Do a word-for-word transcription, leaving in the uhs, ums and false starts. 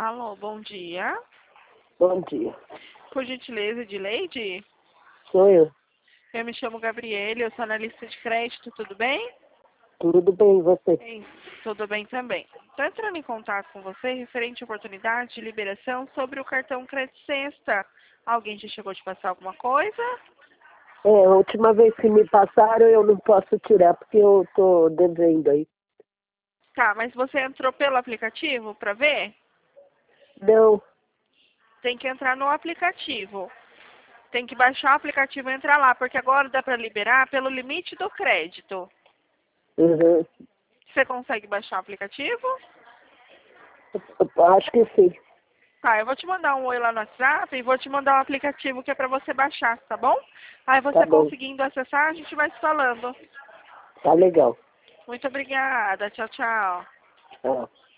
Alô, bom dia. Bom dia. Por gentileza, de Leide? Sou eu. Eu me chamo Gabriele, eu sou analista de crédito, tudo bem? Tudo bem, e você? Sim, tudo bem também. Estou entrando em contato com você referente à oportunidade de liberação sobre o cartão Crédito Sexta. Alguém já chegou de passar alguma coisa? É, a última vez que me passaram eu não posso tirar porque eu tô devendo aí. Tá, mas você entrou pelo aplicativo para ver? Não. Tem que entrar no aplicativo. Tem que baixar o aplicativo e entrar lá, porque agora dá para liberar pelo limite do crédito. Uhum. Você consegue baixar o aplicativo? Eu acho que sim. Tá, eu vou te mandar um oi lá no WhatsApp e vou te mandar um aplicativo que é para você baixar, tá bom? Aí Tá você bom. conseguindo acessar, a gente vai se falando. Tá legal. Muito obrigada. Tchau, tchau. Tchau.